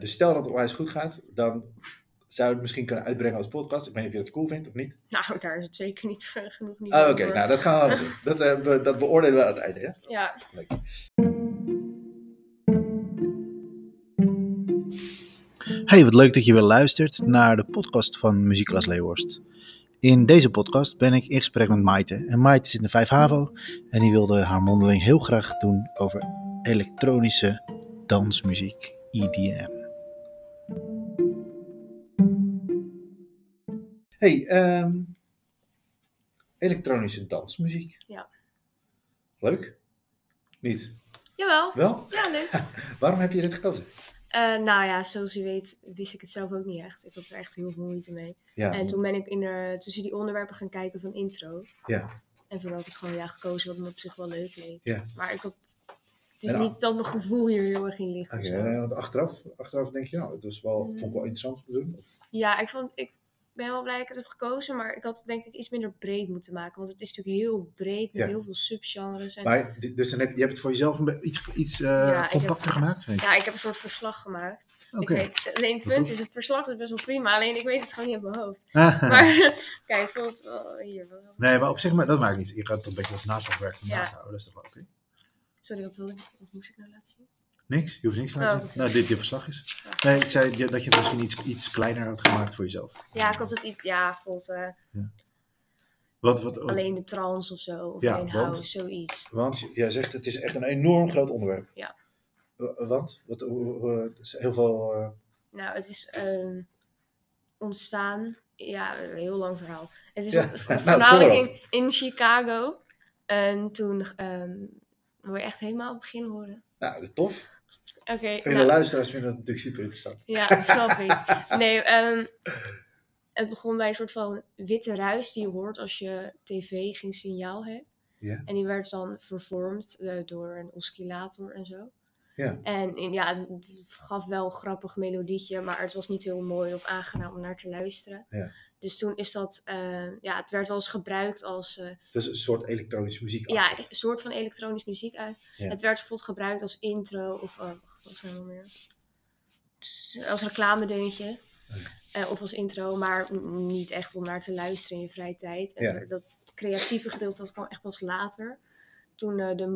Dus stel dat het onwijs goed gaat, dan zou het misschien kunnen uitbrengen als podcast. Ik weet niet of je dat cool vindt of niet. Nou, daar is het zeker niet genoeg niet Oké, over. nou dat gaan we wel zien. Dat beoordelen we aan het einde, ja? Ja. Leuk. Hey, wat leuk dat je weer luistert naar de podcast van Muziekklas Leeuwhorst. In deze podcast ben ik in gesprek met Maite. En Maite zit in de 5 HAVO en die wilde haar mondeling heel graag doen over elektronische dansmuziek, EDM. Hey, elektronische dansmuziek. Ja. Leuk? Niet? Jawel. Wel? Ja, leuk. Waarom heb je dit gekozen? Nou ja, zoals je weet wist ik het zelf ook niet echt. Ik had er echt heel veel moeite mee. Ja, En toen ben ik tussen die onderwerpen gaan kijken van intro. Ja. En toen had ik gewoon gekozen wat me op zich wel leuk leek. Ja. Maar het is niet dat mijn gevoel hier heel erg in ligt. Oké, achteraf denk je, nou, het was wel, vond ik wel interessant om te doen. Of? Ja, ik ben wel blij dat ik het heb gekozen, maar ik had het denk ik iets minder breed moeten maken. Want het is natuurlijk heel breed met heel veel subgenres. Maar, dus dan je hebt het voor jezelf iets compacter gemaakt? Weet je? Ja, ik heb een soort verslag gemaakt. Okay. Alleen het punt is, het verslag is best wel prima. Alleen ik weet het gewoon niet uit mijn hoofd. Maar kijk, bijvoorbeeld hier. Nee, maar op zich, dat maakt niet. Je gaat het een beetje als naslagwerk naast houden. Dat is toch wel oké? Sorry, wat moest ik nou laten zien? Niks? Je hoeft niks te laten zien? Nou, dit je verslag is. Ja. Nee, ik zei dat je het misschien iets kleiner had gemaakt voor jezelf. Ja, ik had het iets, bijvoorbeeld... Wat? Alleen de trance of zo, of alleen house, zoiets. Want jij zegt, het is echt een enorm groot onderwerp. Ja. Want? Heel veel... Nou, het is ontstaan... Ja, een heel lang verhaal. Het is voornamelijk in Chicago. En toen... wil je echt helemaal op het begin horen? Nou, dat is tof. Oké. De luisteraars vinden dat natuurlijk super interessant. Ja, dat snap ik. Nee, het begon bij een soort van witte ruis die je hoort als je tv geen signaal hebt. Ja. En die werd dan vervormd door een oscillator en zo. Ja. En het gaf wel een grappig melodietje, maar het was niet heel mooi of aangenaam om naar te luisteren. Ja. Dus toen is dat, het werd wel eens gebruikt als... dus een soort elektronische muziek. Ja, een soort van elektronische muziek. Ja. Het werd bijvoorbeeld gebruikt als intro of wat zijn er nog meer? Als reclamedeuntje. Of als intro, maar niet echt om naar te luisteren in je vrije tijd. En dat creatieve gedeelte, dat kwam echt pas later. Toen de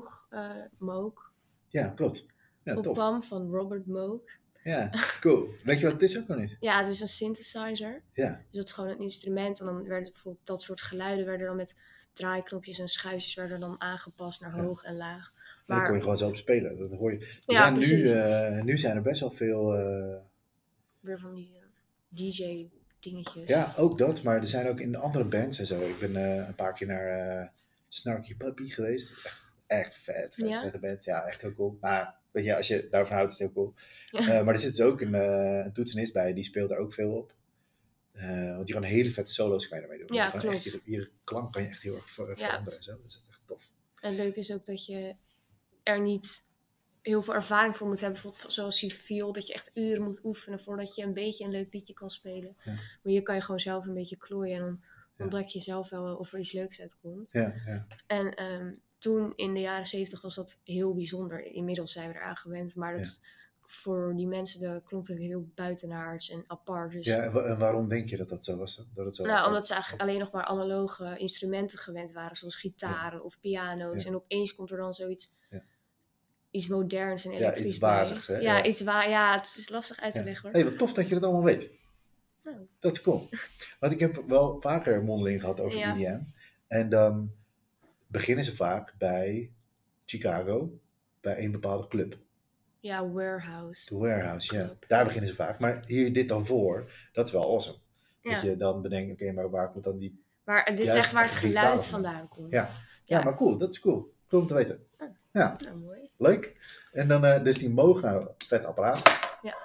Moog ja, klopt. Ja, opkwam van Robert Moog. Ja, cool. Weet je wat het is ook nog niet? Ja, het is een synthesizer. Ja. Dus dat is gewoon een instrument. En dan werden bijvoorbeeld dat soort geluiden werden dan met draaiknopjes en schuifjes werden dan aangepast naar hoog en laag. Maar dan kon je gewoon zo op spelen. Dat hoor je. Nu zijn er best wel veel... weer van die DJ-dingetjes. Ja, ook dat. Maar er zijn ook in andere bands en zo. Ik ben een paar keer naar Snarky Puppy geweest. Echt vette band. Ja, echt heel cool. Maar weet je, als je daarvan houdt, is het heel cool. Ja. Maar er zit dus ook een toetsenist bij. Die speelt er ook veel op. Want je kan hele vette solo's kan je daarmee doen. Ja, klopt. Echt, je klank kan je echt heel erg veranderen en zo. Dat is echt tof. En het leuke is ook dat je er niet heel veel ervaring voor moet hebben. Bijvoorbeeld zoals je viool, dat je echt uren moet oefenen voordat je een beetje een leuk liedje kan spelen. Ja. Maar hier kan je gewoon zelf een beetje klooien en dan ontdek je zelf wel of er iets leuks uitkomt. Ja, ja. En toen in de jaren 70 was dat heel bijzonder. Inmiddels zijn we eraan gewend, maar dat voor die mensen klonk het heel buitenaards en apart. Dus... Ja, en waarom denk je dat dat zo was? Dat het zo omdat ze eigenlijk alleen nog maar analoge instrumenten gewend waren, zoals gitaren of piano's. Ja. En opeens komt er dan zoiets... Ja. Iets moderns en elektrisch. Ja, iets wazigs, hè? Ja, het is lastig uit te leggen, hoor. Hey, wat tof dat je dat allemaal weet. Nou. Dat is cool. Want ik heb wel vaker mondeling gehad over EDM. En dan beginnen ze vaak bij Chicago, bij een bepaalde club. Ja, Warehouse. De Warehouse, ja. Daar beginnen ze vaak. Maar hier dit dan voor, dat is wel awesome. Ja. Dat je dan bedenkt, oké, maar waar komt dan die... Dit is echt waar het geluid vandaan komt. Ja, maar cool. Dat is cool. Cool om te weten. Ja. Nou, mooi. Leuk. En dan dus die Moog, nou, vet apparaat. Ja.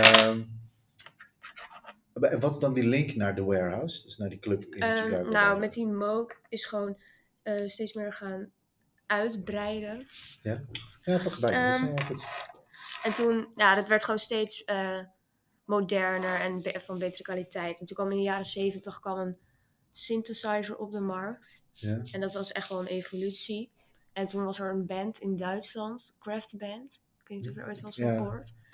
En wat is dan die link naar de Warehouse? Dus naar die club in Chicago? Nou, met die Moog is gewoon steeds meer gaan uitbreiden. Ja, pak erbij. Dat is wel goed. En toen, dat werd gewoon steeds moderner en van betere kwaliteit. En toen kwam in de jaren 70 een synthesizer op de markt. Ja. En dat was echt wel een evolutie. En toen was er een band in Duitsland, Kraftband. Ik weet niet of je er ooit wel eens van gehoord.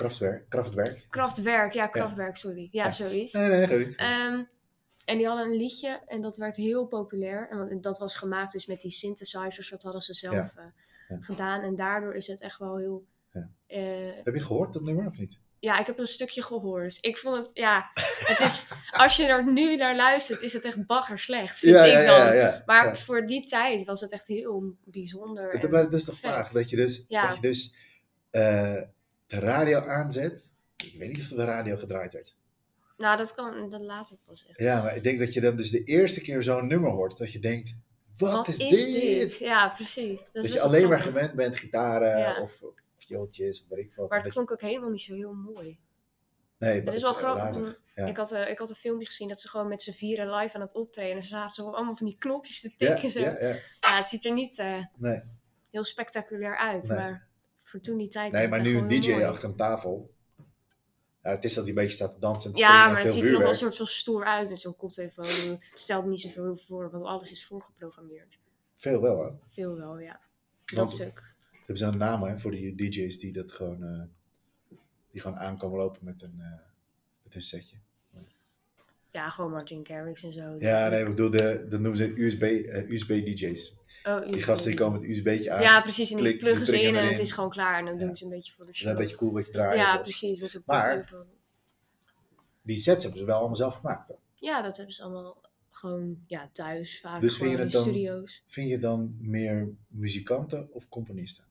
Kraftwerk. Kraftwerk, sorry. Ja, zoiets. Nee, goed. En die hadden een liedje en dat werd heel populair. En dat was gemaakt dus met die synthesizers. Dat hadden ze zelf gedaan. En daardoor is het echt wel heel... Heb je gehoord dat nummer of niet? Ja, ik heb een stukje gehoord. Dus ik vond het, het is, als je er nu naar luistert, is het echt bagger slecht, vind ik dan. Maar voor die tijd was het echt heel bijzonder. Dat is toch vaag, dat je dus de radio aanzet. Ik weet niet of er de radio gedraaid werd. Nou, dat later pas echt. Ja, maar ik denk dat je dan dus de eerste keer zo'n nummer hoort, dat je denkt, wat is dit? Ja, precies. Dat je alleen maar gewend bent, gitaren of viooltjes of weet ik wat. Maar het klonk ook helemaal niet zo heel mooi. Nee, maar het is wel grappig. Ja. Ik had een filmpje gezien dat ze gewoon met z'n vieren live aan het optreden. En ze zaten zo allemaal van die knopjes te tikken. Ja, het ziet er niet heel spectaculair uit. Nee. Maar voor toen die tijd... Nee, maar nu een DJ achter een tafel. Ja, het is dat hij een beetje staat te dansen en springen. Ja, maar het ziet er nog wel een soort van stoer uit met zo'n koptelefoon. Het stelt niet zoveel voor, want alles is voorgeprogrammeerd. Veel wel, hè? Veel wel, ja. Dat stuk. Hebben ze een naam voor die DJ's die dat gewoon... die gewoon aankomen lopen met een setje. Ja, gewoon Martin Garrix en zo. Ja, nee, ik bedoel, dat noemen ze USB-DJ's. Die gasten die komen met een USB'tje aan. Ja, precies. En die pluggen ze in en het is gewoon klaar. En dan doen ze een beetje voor de show. Een beetje cool wat je draait. Ja, precies. Met zo'n telefoon. Die sets hebben ze wel allemaal zelf gemaakt, toch? Ja, dat hebben ze allemaal gewoon thuis, vaak dus gewoon in studio's. Vind je dan meer muzikanten of componisten?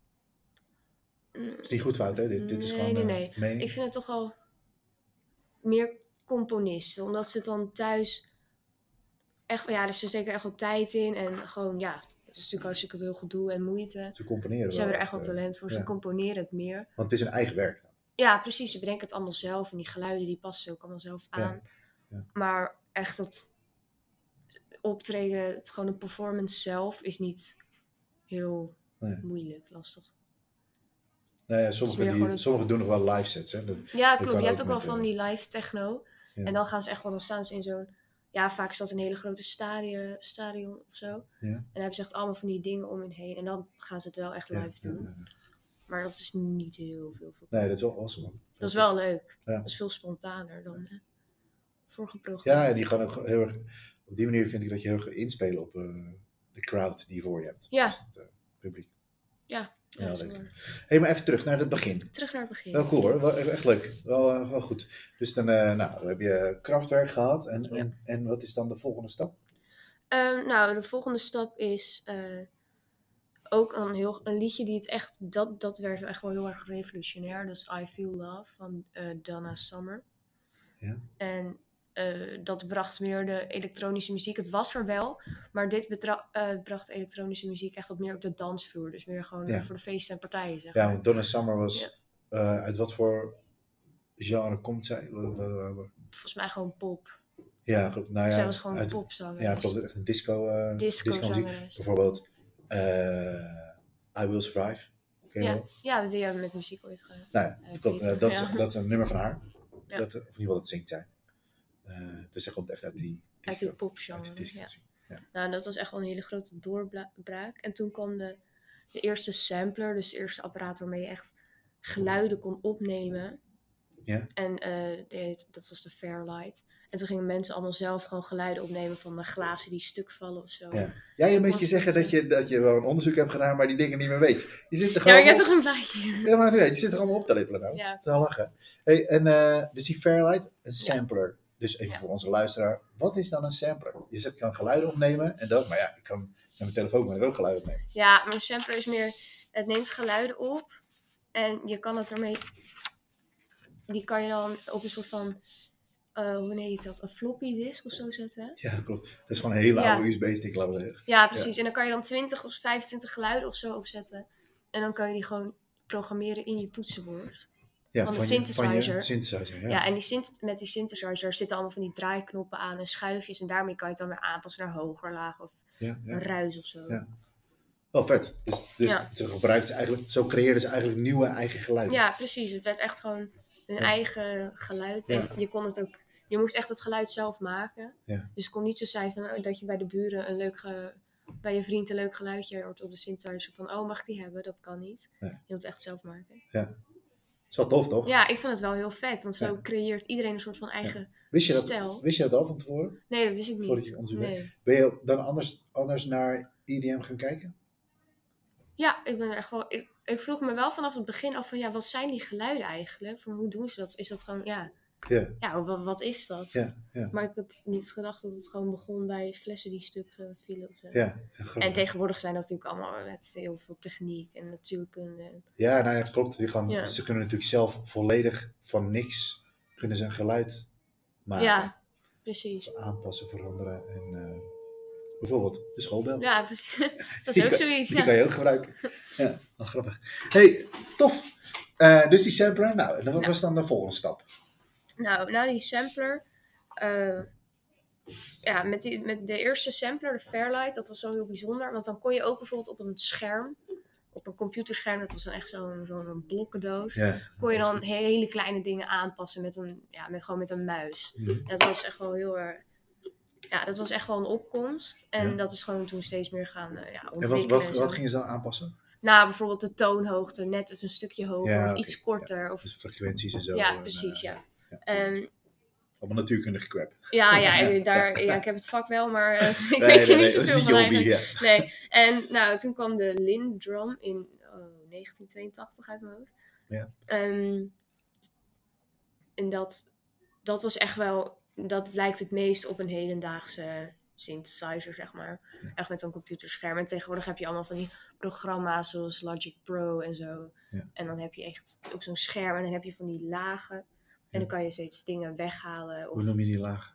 Het is niet goed fout, hè? Dit is gewoon nee. Mening. Ik vind het toch wel meer componisten. Omdat ze dan thuis echt... Ja, dus ze steken echt wel tijd in. En gewoon, het is natuurlijk hartstikke veel gedoe en moeite. Ze componeren Ze hebben er echt wel talent voor. Ze componeren het meer. Want het is hun eigen werk dan. Ja, precies. Ze bedenken het allemaal zelf. En die geluiden, die passen ze ook allemaal zelf aan. Ja. Maar echt dat optreden, gewoon de performance zelf, is niet heel moeilijk, lastig. Nou ja, sommigen doen nog wel live sets. Hè? Klopt. Je hebt ook wel van die live techno. Ja. En dan gaan ze echt wel, dan staan ze in zo'n... Ja, vaak is dat een hele grote stadion of zo. Ja. En dan hebben ze echt allemaal van die dingen om hen heen. En dan gaan ze het wel echt live doen. Ja. Maar dat is niet heel veel. Nee, dat is wel awesome. Dat is wel leuk. Ja. Dat is veel spontaner dan voorgeprogrammeerd. Ja, die gaan ook heel erg... Op die manier vind ik dat je heel erg inspelen op de crowd die je voor je hebt. Ja. Dus het publiek. Ja. Ja, leuk. Maar even terug naar het begin. Wel cool hoor, wel echt leuk. Wel goed. Dus dan heb je Kraftwerk gehad. En wat is dan de volgende stap? De volgende stap is ook een liedje die het echt... Dat werd echt wel heel erg revolutionair. Dat is I Feel Love van Donna Summer. Ja. En dat bracht meer de elektronische muziek. Het was er wel, maar dit bracht elektronische muziek echt wat meer op de dansvloer. Dus meer gewoon voor de feesten en partijen, zeg maar. Ja, want Donna Summer was... uit wat voor genre komt zij? Volgens mij gewoon pop. Ja, klopt. Nou ja, zij was gewoon een popzanger. Ja, klopt. Echt een disco-muziek. Bijvoorbeeld I Will Survive. Ja, die hebben we met muziek ooit gedaan. Nou, klopt. Dat is een nummer van haar. Ja. Of in ieder geval, dat zingt zij. Dus zij komt echt uit die popgenre. Ja. Nou, dat was echt wel een hele grote doorbraak. En toen kwam de eerste sampler, dus het eerste apparaat waarmee je echt geluiden kon opnemen. Ja. En dat was de Fairlight. En toen gingen mensen allemaal zelf gewoon geluiden opnemen van de glazen die stuk vallen of zo. Ja. Jij een beetje zeggen dat je wel een onderzoek hebt gedaan, maar die dingen niet meer weet. Je zit er gewoon ik heb toch een blaadje. Ja, maar je zit er allemaal op te lippelen nou. Ja. Te lachen. Hey, dus die Fairlight, een sampler. Ja. Dus even voor onze luisteraar, wat is dan een sampler? Je kan geluiden opnemen en dat, maar ik kan met mijn telefoon maar ook geluiden opnemen. Ja, maar een sampler is meer, het neemt geluiden op en je kan het ermee, die kan je dan op een soort van, hoe heet dat, een floppy disk of zo zetten. Ja, klopt. Dat is gewoon een hele oude USB-stick, laten we zeggen. Ja, precies. Ja. En dan kan je dan 20 of 25 geluiden of zo opzetten. En dan kan je die gewoon programmeren in je toetsenbord. Ja, van de synthesizer. Synthesizer, ja. Ja, en met die synthesizer zitten allemaal van die draaiknoppen aan en schuifjes. En daarmee kan je het dan weer aanpassen naar hoger, laag of een ruis of zo. Ja. Oh, vet. Dus ze gebruikten eigenlijk, zo creëerden ze eigenlijk nieuwe eigen geluiden. Ja, precies. Het werd echt gewoon hun eigen geluid. En je moest echt het geluid zelf maken. Ja. Dus het kon niet zo zijn van, dat je bij de buren bij je vriend een leuk geluidje hoort op de synthesizer van, mag ik die hebben? Dat kan niet. Nee. Je moet het echt zelf maken. Ja. Is wel tof, toch? Ja, ik vind het wel heel vet. Want zo creëert iedereen een soort van eigen stijl. Wist je dat al van tevoren? Nee, dat wist ik niet. Voordat je ons nee. Ben je dan anders naar EDM gaan kijken? Ja, ik ben echt wel... Ik vroeg me wel vanaf het begin af van... Ja, wat zijn die geluiden eigenlijk? Van hoe doen ze dat? Is dat gewoon... Ja, wat is dat? Ja. Maar ik had niet gedacht dat het gewoon begon bij flessen die stuk vielen of zo. Ja, en tegenwoordig zijn dat natuurlijk allemaal met heel veel techniek en natuurkunde. Ja, nou ja, klopt. Ze kunnen natuurlijk zelf volledig van niks kunnen ze een geluid maken. Ja, precies. Aanpassen, veranderen en bijvoorbeeld de schoolbel. Ja, dat is ook zoiets. Die kan je ook gebruiken. Ja, wel grappig. Hey, tof. Dus die sampler, en wat was dan de volgende stap? Nou, na die sampler, met de eerste sampler, de Fairlight, dat was wel heel bijzonder. Want dan kon je ook bijvoorbeeld op een scherm, op een computerscherm, dat was dan echt zo'n blokkendoos, kon je dan hele kleine dingen aanpassen met een muis. Mm-hmm. En dat was echt wel heel erg... Ja, dat was echt wel een opkomst. En dat is gewoon toen steeds meer gaan ontwikkelen. En wat gingen ze dan aanpassen? Nou, bijvoorbeeld de toonhoogte, net even een stukje hoger of iets korter. Ja. Of dus frequenties en zo. Ja, precies, allemaal natuurkundige crap. Ja, ik heb het vak wel, maar ik weet er niet zoveel van eigenlijk. Nee, en toen kwam de Lindrum in 1982 uit mijn hoofd. Ja. En dat was echt wel... Dat lijkt het meest op een hedendaagse synthesizer, zeg maar. Ja. Echt met een computerscherm. En tegenwoordig heb je allemaal van die programma's zoals Logic Pro en zo. Ja. En dan heb je echt op zo'n scherm en dan heb je van die lagen. En dan kan je steeds dingen weghalen. Hoe noem je die lagen?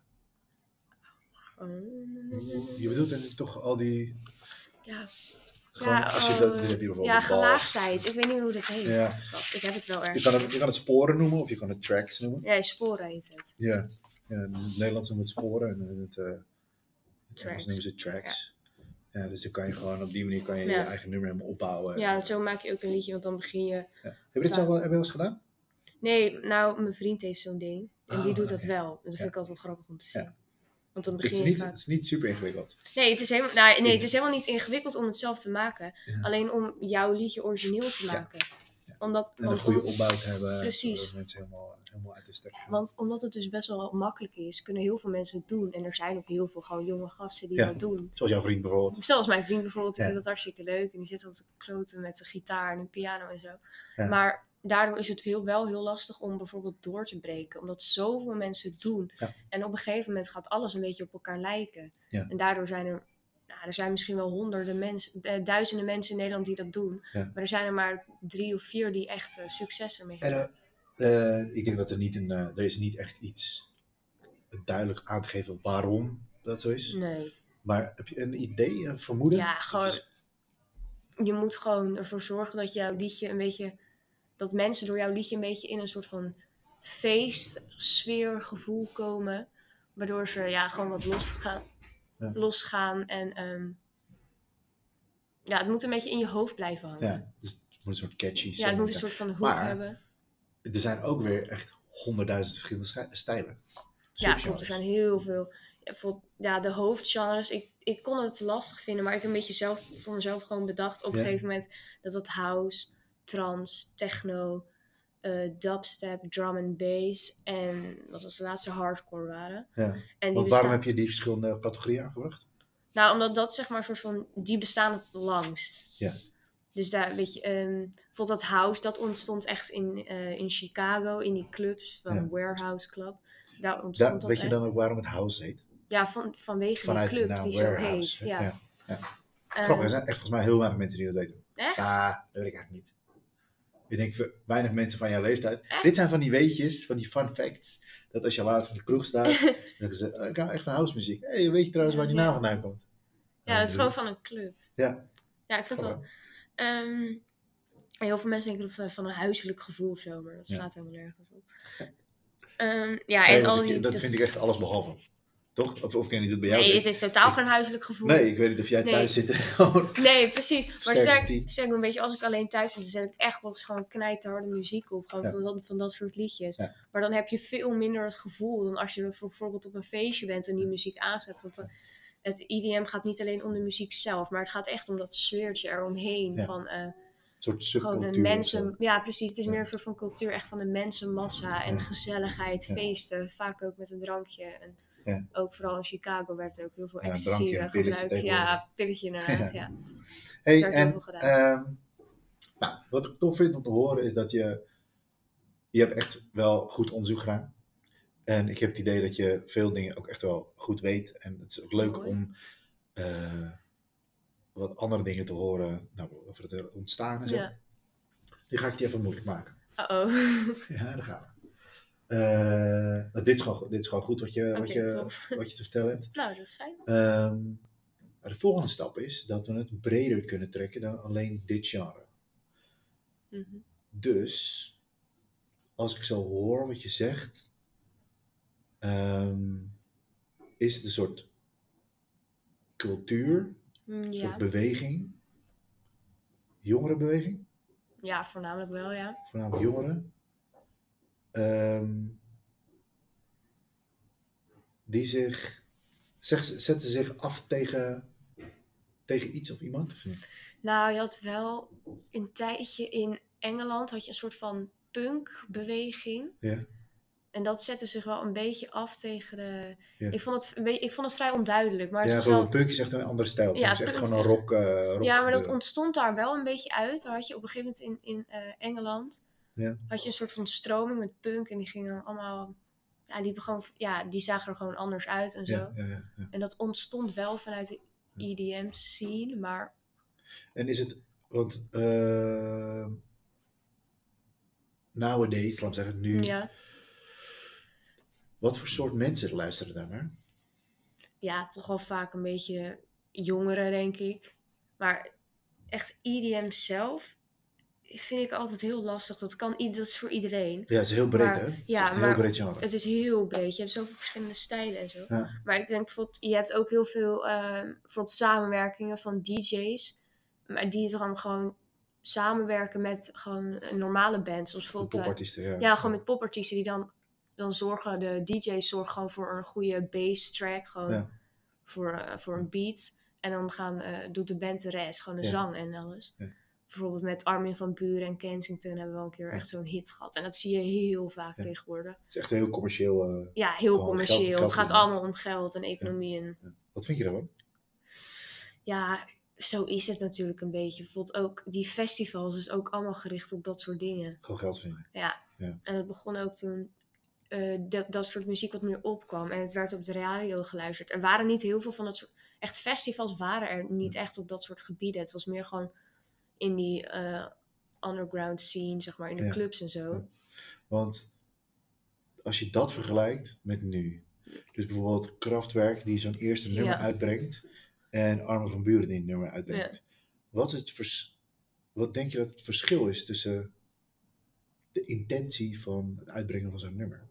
Je bedoelt natuurlijk toch al die... Ja. Als je dat heb je bijvoorbeeld gelaagdheid. Ik weet niet meer hoe dat heet. Ja. Ik heb het wel erg. Je kan het sporen noemen of je kan het tracks noemen. Ja, sporen heet het. Ja. In het Nederlands noemen we het sporen en in het Engels noemen ze het tracks. Ja, dus dan kan je gewoon op die manier je eigen nummer helemaal opbouwen. Ja, zo maak je ook een liedje, want dan begin je... Ja. Heb je dit zelf wel eens gedaan? Nee, mijn vriend heeft zo'n ding. En die doet dat wel. En dat vind ik altijd wel grappig om te zien. Ja. Want dan begin je het is niet super ingewikkeld. Nee, het is helemaal niet ingewikkeld om het zelf te maken. Ja. Alleen om jouw liedje origineel te maken. Ja. En een goede opbouw te hebben. Precies. Zodat mensen helemaal uit de sterk gaan. Want omdat het dus best wel makkelijk is, kunnen heel veel mensen het doen. En er zijn ook heel veel gewoon jonge gasten die dat doen. Zoals jouw vriend bijvoorbeeld. Zoals mijn vriend bijvoorbeeld, die vindt dat hartstikke leuk. En die zit altijd te kloten met de gitaar en een piano en zo. Ja. Maar daardoor is het wel heel lastig om bijvoorbeeld door te breken. Omdat zoveel mensen het doen. Ja. En op een gegeven moment gaat alles een beetje op elkaar lijken. Ja. En daardoor zijn er zijn misschien wel duizenden mensen in Nederland die dat doen. Ja. Maar er zijn er maar 3 of 4 die echt succes ermee hebben. Ik denk dat er is niet echt iets duidelijk aan te geven waarom dat zo is. Nee. Maar heb je een idee, een vermoeden? Ja, gewoon... Je moet gewoon ervoor zorgen dat jouw liedje een beetje... Dat mensen door jouw liedje een beetje in een soort van feestsfeer gevoel komen. Waardoor ze gewoon wat losgaan. En het moet een beetje in je hoofd blijven hangen. Ja, dus het moet een soort catchy zijn. Ja, het moet een soort van hoek hebben. Er zijn ook weer echt 100.000 verschillende stijlen. Ja, klopt. Er zijn heel veel. De hoofdgenres. Ik kon het lastig vinden, maar ik heb een beetje voor mezelf gewoon bedacht op een gegeven moment dat het house, trance, techno, dubstep, drum and bass en wat was de laatste, hardcore waren. Ja. Want waarom heb je die verschillende categorieën aangebracht? Nou, omdat dat zeg maar soort van, die bestaan het langst. Ja. Dus daar, weet je, bijvoorbeeld dat house, dat ontstond echt in Chicago, in die clubs van Warehouse Club. Daar ontstond dat weet je dan ook waarom het house heet? Ja, vanwege die club die Warehouse, zo heet. Ja. Grappig, er zijn echt volgens mij heel weinig mensen die dat weten. Echt? Dat weet ik eigenlijk niet. Ik denk weinig mensen van jouw leeftijd. Echt? Dit zijn van die weetjes, van die fun facts. Dat als je later in de kroeg staat, dan zeggen ze, ik hou echt van house muziek. Hey, weet je trouwens waar die naam vandaan komt? Ja, het is gewoon van een club. Ja. Ja, ik vind het wel... heel veel mensen denken dat het van een huiselijk gevoel of zo, maar dat slaat helemaal nergens op. Dat vind ik echt alles behalve. Toch? Of ken je het bij jou? Nee, het heeft totaal geen huiselijk gevoel. Nee, ik weet niet of jij thuis zit. Nee, precies. Maar sterk een beetje, als ik alleen thuis ben, dan zet ik echt wel eens gewoon knijterharde muziek op. Gewoon van dat soort liedjes. Ja. Maar dan heb je veel minder het gevoel dan als je bijvoorbeeld op een feestje bent en die muziek aanzet. Want het EDM gaat niet alleen om de muziek zelf, maar het gaat echt om dat sfeertje eromheen. Ja. soort subcultuur. Gewoon een mensen... Ja, precies. Het is meer een soort van cultuur echt van de mensenmassa. En gezelligheid, feesten. Vaak ook met een drankje. En ook vooral in Chicago werd er ook heel veel ecstasy gebruikt. Ja, pilletje inderdaad. Ja. Hey, werd heel veel gedaan. Nou, wat ik tof vind om te horen is dat je hebt echt wel goed onderzoek gedaan. En ik heb het idee dat je veel dingen ook echt wel goed weet. En het is ook leuk om wat andere dingen te horen. Nou, over het ontstaan en zo. Ja. Nu ga ik die even moeilijk maken. Uh-oh. Ja, daar gaan we. Dit is gewoon goed wat je te vertellen hebt. Nou, dat is fijn. De volgende stap is dat we het breder kunnen trekken dan alleen dit genre. Mm-hmm. Dus, als ik zo hoor wat je zegt, is het een soort cultuur, een soort beweging, jongerenbeweging? Ja, voornamelijk wel, ja. Voornamelijk jongeren. Die zetten zich af tegen iets of iemand? Of niet? Nou, je had wel een tijdje in Engeland had je een soort van punkbeweging. Ja. En dat zette zich wel een beetje af tegen de... Ja. Ik vond het vrij onduidelijk. Maar het ja, was wel... punk is echt een andere stijl. Ja, het is echt gewoon een rock ja, maar dat ontstond daar wel een beetje uit. Dan had je op een gegeven moment in Engeland... had je een soort van stroming met punk. En die gingen allemaal... Ja, die zagen er gewoon anders uit en zo. Ja. En dat ontstond wel vanuit de EDM scene, maar... En is het... Want... nowadays, laat ik zeggen, nu... Ja. Wat voor soort mensen luisteren daar naar? Ja, toch wel vaak een beetje jongeren, denk ik. Maar echt EDM zelf vind ik altijd heel lastig. Dat is voor iedereen. Ja, het is heel breed, hè? Ja, het is heel breed genre. Het is heel breed. Je hebt zoveel verschillende stijlen en zo. Ja. Maar ik denk bijvoorbeeld, je hebt ook heel veel bijvoorbeeld samenwerkingen van DJ's. Maar die dan gewoon samenwerken met gewoon normale bands. Zoals bijvoorbeeld popartiesten, ja, gewoon met popartiesten die dan zorgen, de DJ's zorgen gewoon voor een goede bass track, gewoon voor een beat. En dan doet de band de rest, gewoon de zang en alles. Ja. Bijvoorbeeld met Armin van Buuren en Kensington hebben we al een keer echt zo'n hit gehad. En dat zie je heel vaak tegenwoordig. Het is echt heel commercieel. Ja, heel commercieel. Geld het gaat allemaal om geld en economie. Ja. Ja. Wat vind je daarvan? Ja, zo is het natuurlijk een beetje. Bijvoorbeeld ook die festivals is ook allemaal gericht op dat soort dingen. Gewoon geld verdienen. Ja. En het begon ook toen dat soort muziek wat meer opkwam. En het werd op de radio geluisterd. Er waren niet heel veel van dat soort... Echt festivals waren er niet echt op dat soort gebieden. Het was meer gewoon in die underground scene, zeg maar. In de clubs en zo. Ja. Want als je dat vergelijkt met nu. Dus bijvoorbeeld Kraftwerk die zo'n eerste nummer uitbrengt. En Armin van Buuren die een nummer uitbrengt. Ja. Wat denk je dat het verschil is tussen de intentie van het uitbrengen van zo'n nummer?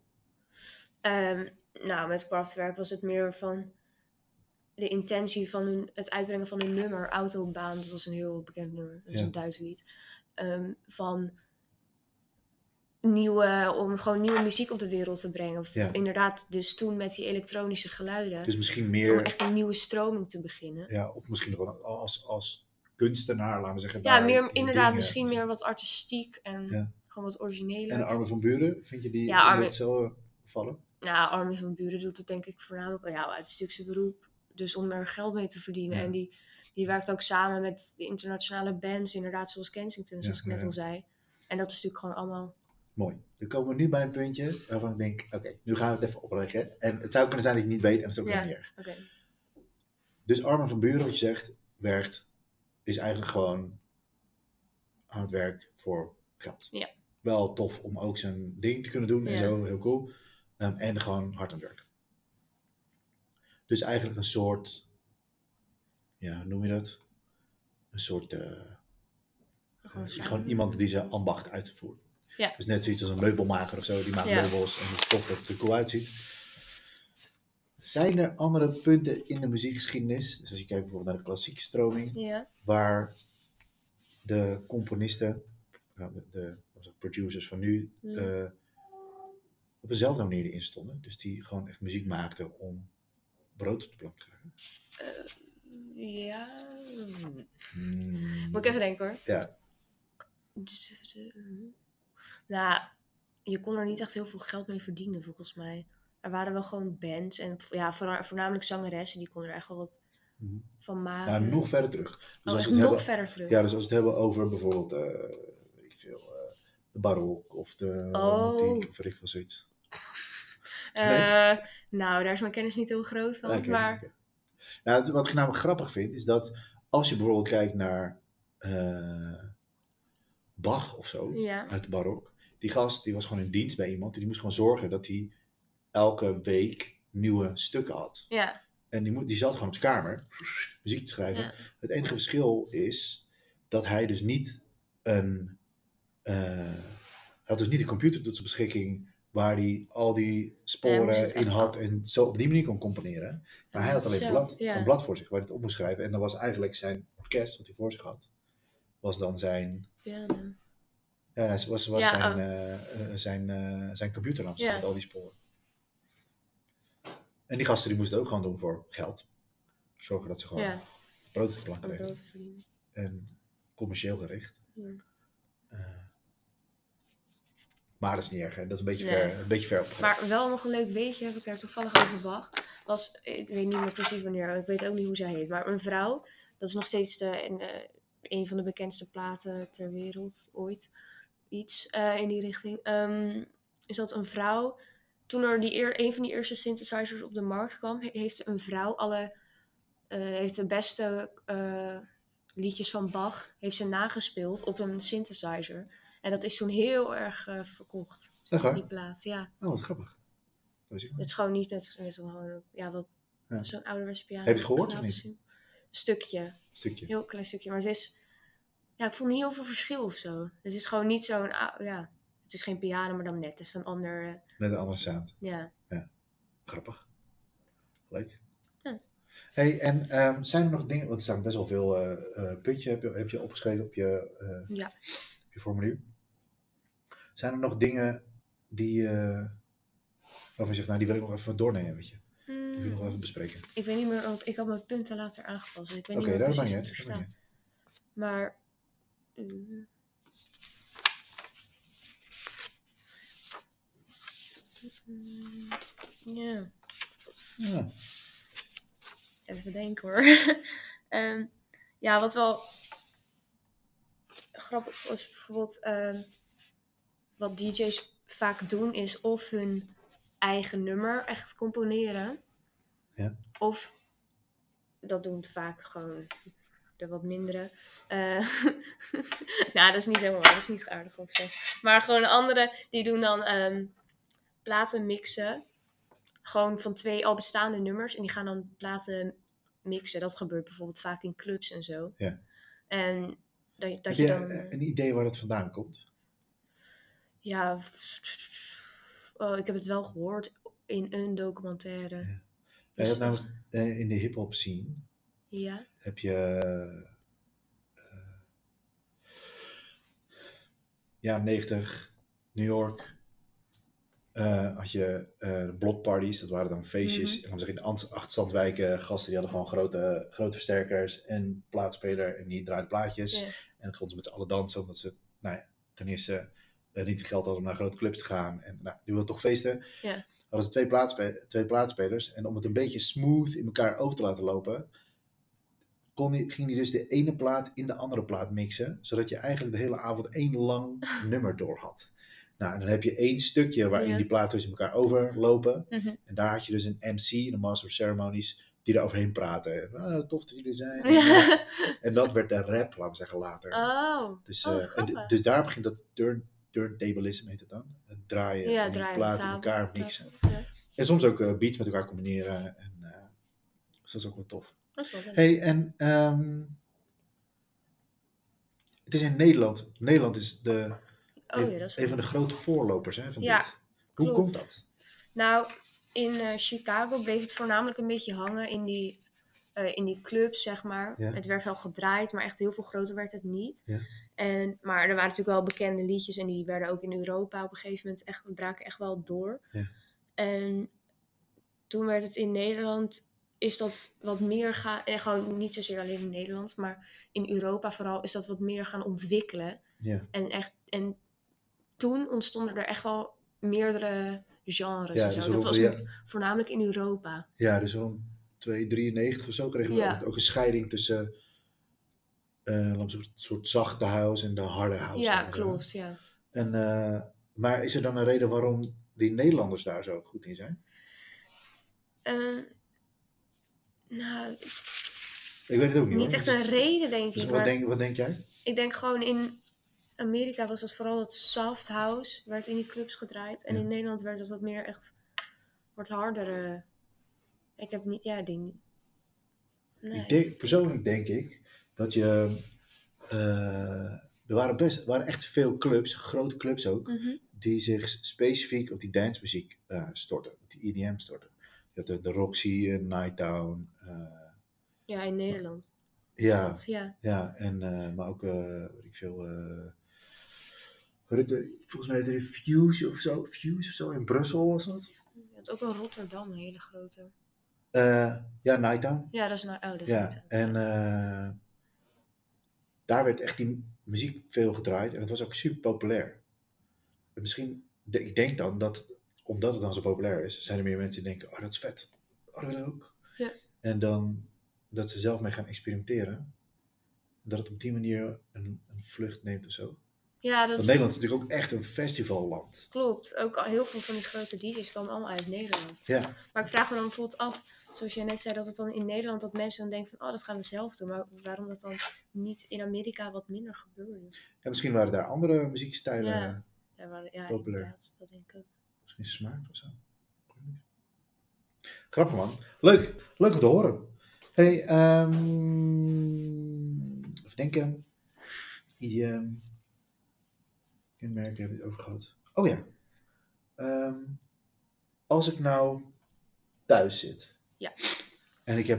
Nou, met Kraftwerk was het meer van de intentie van het uitbrengen van een nummer. Autobaan, dat was een heel bekend nummer. Dat is een Duits lied. Van om gewoon nieuwe muziek op de wereld te brengen. Of inderdaad, dus toen met die elektronische geluiden. Dus misschien meer... Om echt een nieuwe stroming te beginnen. Ja, of misschien gewoon als kunstenaar, laten we zeggen. Ja, meer, inderdaad, misschien meer wat artistiek en gewoon wat origineel. En Armin van Buuren, vind je die in hetzelfde vallen? Nou, Armin van Buuren doet het denk ik voornamelijk uit een stuk zijn beroep. Dus om er geld mee te verdienen. Ja. En die werkt ook samen met de internationale bands, inderdaad, zoals Kensington, zoals ik net al zei. En dat is natuurlijk gewoon allemaal... Mooi. Dan komen we nu bij een puntje waarvan ik denk, oké, nu gaan we het even opleggen. En het zou kunnen zijn dat je het niet weet en dat is ook niet erg. Okay. Dus Armin van Buuren, wat je zegt, is eigenlijk gewoon aan het werk voor geld. Ja. Wel tof om ook zijn ding te kunnen doen en zo, heel cool. En gewoon hard aan het werk. Dus eigenlijk een soort, hoe noem je dat? Een soort, gewoon iemand die zijn ambacht uitvoert. Ja. Dus net zoiets als een meubelmaker of zo, die maakt meubels en het is tof dat het er cool uitziet. Zijn er andere punten in de muziekgeschiedenis, dus als je kijkt bijvoorbeeld naar de klassieke stroming, waar de componisten, de producers van nu, op dezelfde manier erin stonden? Dus die gewoon echt muziek maakten om brood op de plank te krijgen? Moet ik even denken hoor. Ja. Nou, je kon er niet echt heel veel geld mee verdienen, volgens mij. Er waren wel gewoon bands en ja, voornamelijk zangeressen, die konden er echt wel wat van maken. Nou, nog verder terug. Dus als nog verder terug? Ja, dus als we het hebben over bijvoorbeeld, weet ik veel, de barok of de romantiek of weet ik veel zoiets. Nee? Nou, daar is mijn kennis niet heel groot van. Okay, maar... Okay. Nou, wat ik namelijk grappig vind, is dat als je bijvoorbeeld kijkt naar Bach of zo, uit de barok. Die gast die was gewoon in dienst bij iemand. En die moest gewoon zorgen dat hij elke week nieuwe stukken had. Ja. En die zat gewoon op zijn kamer muziek te schrijven. Ja. Het enige verschil is dat hij dus niet een... hij had dus niet een computer tot zijn beschikking waar hij al die sporen in had en zo op die manier kon componeren. Maar hij had alleen een blad voor zich waar hij het op moest schrijven. En dat was eigenlijk zijn orkest wat hij voor zich had. Was dan zijn... piano. Ja, dat was zijn computer dan, met al die sporen. En die gasten die moesten het ook gewoon doen voor geld. Zorgen dat ze gewoon brood op de plank kregen. En commercieel gericht. Ja. Maar dat is niet erg, hè? Dat is een beetje ver op. Maar wel nog een leuk weetje, heb ik daar toevallig over Bach. Ik weet niet meer precies wanneer, ik weet ook niet hoe zij heet. Maar een vrouw, dat is nog steeds een van de bekendste platen ter wereld ooit. Iets in die richting. Is dat een vrouw, toen er een van die eerste synthesizers op de markt kwam, heeft een vrouw heeft de beste liedjes van Bach heeft ze nagespeeld op een synthesizer. En dat is toen heel erg verkocht. Die plaat, ja. Oh, wat grappig. Het is gewoon niet met zo'n ouderwetse piano. Heb je het gehoord of niet? Een stukje. Heel klein stukje. Maar het is... Ja, ik vond niet heel veel verschil of zo. Het is gewoon niet zo'n... het is geen piano, maar dan net even een ander... Net een andere sound. Ja. Grappig. Leuk. Ja. Hey, en zijn er nog dingen... Want er staan best wel veel puntjes heb je opgeschreven op je formulier. Zijn er nog dingen die... waarvan je zegt, nou die wil ik nog even doornemen met je. Die wil ik nog even bespreken. Ik weet niet meer, want ik had mijn punten later aangepast. Ik weet niet meer daar ben je. Maar... Ja. Even denken hoor. Wat wel grappig is bijvoorbeeld wat DJ's vaak doen is of hun eigen nummer echt componeren. Ja. Of dat doen vaak gewoon de wat mindere. Nou, dat is niet helemaal waar. Dat is niet aardig op zich. Maar gewoon de anderen die doen dan platen mixen. Gewoon van 2 al bestaande nummers. En die gaan dan platen mixen. Dat gebeurt bijvoorbeeld vaak in clubs en zo. Ja. En dat heb je je dan... een idee waar dat vandaan komt? Ja, ik heb het wel gehoord in een documentaire. Ja. Dus je hebt namelijk in de hip-hop scene. Ja. Heb je jaren 90, New York. Had je blockparties, dat waren dan feestjes. En dan zeg ik in de achterstandwijken gasten die hadden gewoon grote versterkers en plaatspeler en die draaiden plaatjes. Ja. En dan konden ze met z'n allen dansen, omdat ze ten eerste niet het geld hadden om naar grote clubs te gaan. En die wilden toch feesten. Ja. Hadden ze 2 plaatsspelers. En om het een beetje smooth in elkaar over te laten lopen, ging die dus de ene plaat in de andere plaat mixen, zodat je eigenlijk de hele avond 1 lang nummer door had. Nou, en dan heb je 1 stukje waarin die platen tussen elkaar overlopen. Mm-hmm. En daar had je dus een MC, een Master of Ceremonies, die daar overheen praten. Tof dat jullie zijn. En dat werd de rap, laten we zeggen, later. Oh, dus daar begint dat turntablisme, heet het dan. Het draaien van die platen in elkaar mixen. Ja. En soms ook beats met elkaar combineren. En, dus dat is ook wel tof. Dat is wel leuk. Hey, en het is in Nederland. Nederland is een van de grote voorlopers van dit. Hoe komt dat? Nou, in Chicago bleef het voornamelijk een beetje hangen in die clubs, zeg maar. Ja. Het werd wel gedraaid, maar echt heel veel groter werd het niet. Ja. Maar er waren natuurlijk wel bekende liedjes en die werden ook in Europa op een gegeven moment braken echt wel door. Ja. En toen werd het in Nederland, is dat wat meer gewoon niet zozeer alleen in Nederland, maar in Europa vooral is dat wat meer gaan ontwikkelen. Ja. En toen ontstonden er echt wel meerdere genres en zo. Dus Dat was voornamelijk in Europa. Ja, dus rond 293 of zo kregen we ook een scheiding tussen een soort zachte house en de harde house. Ja, klopt, ja. En, maar is er dan een reden waarom die Nederlanders daar zo goed in zijn? Nou, ik weet het ook niet. Niet echt een reden, denk ik. Wat denk jij? Ik denk gewoon in Amerika was het vooral het soft house, werd in die clubs gedraaid. En in Nederland werd het wat meer echt, wat harder. Ik heb niet, ding. Nee. Persoonlijk denk ik dat je, er waren echt veel clubs, grote clubs ook, die zich specifiek op die dancemuziek storten, op die EDM storten. Je had de Roxy, Nighttown. Ja, in Nederland. Ja, en, maar ook, weet ik veel, volgens mij heette die Fuse of zo, in Brussel was dat. Je had ook wel Rotterdam, een hele grote. Nighttown. Ja, dat is Nighttown. En daar werd echt die muziek veel gedraaid en het was ook super populair. En misschien, ik denk dan dat, omdat het dan zo populair is, zijn er meer mensen die denken, dat is vet, dat wil ik ook. Ja. En dan dat ze zelf mee gaan experimenteren. Dat het op die manier een vlucht neemt of zo. Ja, want Nederland is natuurlijk ook echt een festivalland. Klopt, ook heel veel van die grote DJ's komen allemaal uit Nederland. Ja. Maar ik vraag me dan bijvoorbeeld af, zoals jij net zei, dat het dan in Nederland, dat mensen dan denken van, dat gaan we zelf doen. Maar waarom dat dan niet in Amerika wat minder gebeurde? Ja, misschien waren daar andere muziekstijlen populair. Inderdaad, dat denk ik ook. Misschien smaak of zo. Grappig, man. Leuk om te horen. Hey, even denken. Kenmerken hebben we het over gehad. Oh ja. Als ik nou thuis zit. Ja. En ik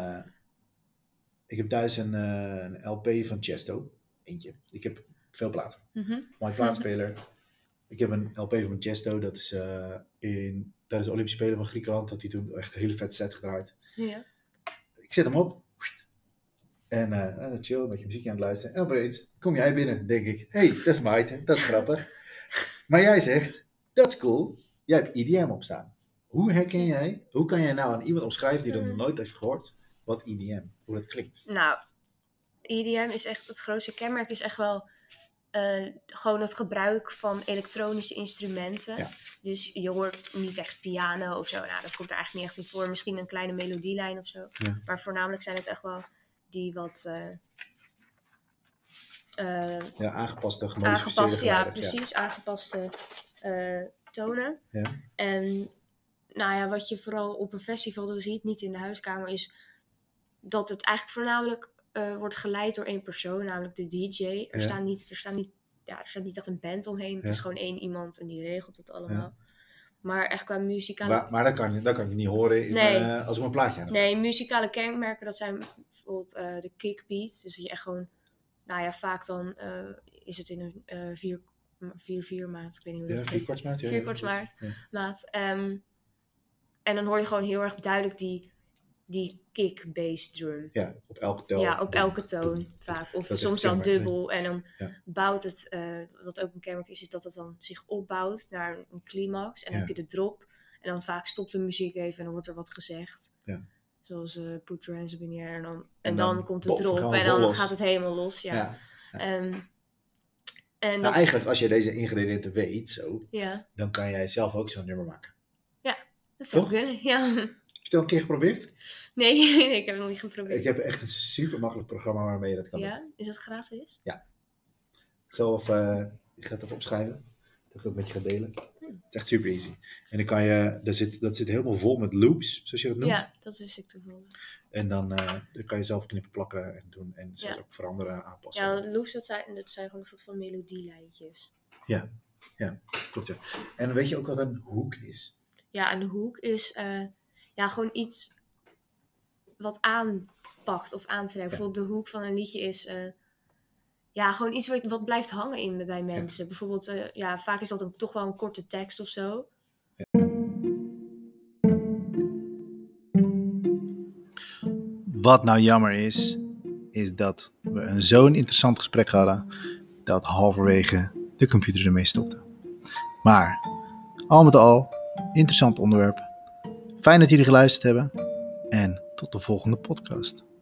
heb thuis een LP van Chesto. Eentje. Ik heb veel platen. Mijn plaatspeler. Ik heb een LP van Chesto. Dat is tijdens de Olympische Spelen van Griekenland. Had hij toen echt een hele vet set gedraaid. Ja. Ik zet hem op. En dan chill, een beetje muziek aan het luisteren. En opeens kom jij binnen, denk ik. Hey, dat is Maarten, dat is grappig. Maar jij zegt, dat is cool. Jij hebt EDM op staan. Hoe kan jij nou aan iemand omschrijven die dat nog nooit heeft gehoord, wat EDM, hoe dat klinkt? Nou, EDM is echt, het grootste kenmerk is echt wel gewoon het gebruik van elektronische instrumenten. Ja. Dus je hoort niet echt piano of zo. Nou, dat komt er eigenlijk niet echt in voor. Misschien een kleine melodielijn of zo. Ja. Maar voornamelijk zijn het echt wel die wat aangepaste, gemodificeerde geluiden. Precies, aangepaste tonen. Ja. En nou ja, wat je vooral op een festival ziet, niet in de huiskamer, is dat het eigenlijk voornamelijk wordt geleid door één persoon, namelijk de DJ. Er staat niet echt een band omheen. Ja. Het is gewoon één iemand en die regelt het allemaal. Ja. Maar echt qua muzikale... Maar dat kan je niet horen als ik een plaatje aan heb. Nee, muzikale kenmerken, dat zijn bijvoorbeeld de kickbeat. Dus dat je echt gewoon... Nou ja, vaak dan is het in een 4/4 maat. Ik weet niet hoe dat heet. 4/4 maat. 4/4 maat. En dan hoor je gewoon heel erg duidelijk die kick, bass, drum. Ja, op elke toon. Ja, op elke toon vaak. Of soms dan dubbel. En dan bouwt het, wat ook een kenmerk is dat het dan zich opbouwt naar een climax. En dan heb je de drop. En dan vaak stopt de muziek even en dan wordt er wat gezegd. Ja. Zoals put your hands up in the air. En dan komt de drop en dan gaat het helemaal los. Ja. En nou, eigenlijk als je deze ingrediënten weet, ja. Dan kan jij zelf ook zo'n nummer maken. Ja, dat zou kunnen. Ja. Heb je het al een keer geprobeerd? Nee, ik heb het nog niet geprobeerd. Ik heb echt een super makkelijk programma waarmee je dat kan doen. Ja? Is het gratis? Ja. Ik ga het even opschrijven. Dat ik dat met je ga delen. Het is echt super easy. En dan kan je, dat zit helemaal vol met loops, zoals je dat noemt. Ja, dat wist ik toevallig. En dan kan je zelf knippen, plakken en doen. En zelfs ook veranderen, aanpassen. Ja, loops, dat zijn gewoon een soort van melodielijntjes. Ja, klopt ja. En weet je ook wat een hoek is? Ja, een hoek is gewoon iets wat aanpakt of aantrekt. Bijvoorbeeld de hoek van een liedje is... gewoon iets wat blijft hangen bij mensen. Ja. Bijvoorbeeld, vaak is dat toch wel een korte tekst of zo. Ja. Wat nou jammer is dat we zo'n interessant gesprek hadden. dat halverwege de computer ermee stopte. Maar al met al, interessant onderwerp. Fijn dat jullie geluisterd hebben en tot de volgende podcast.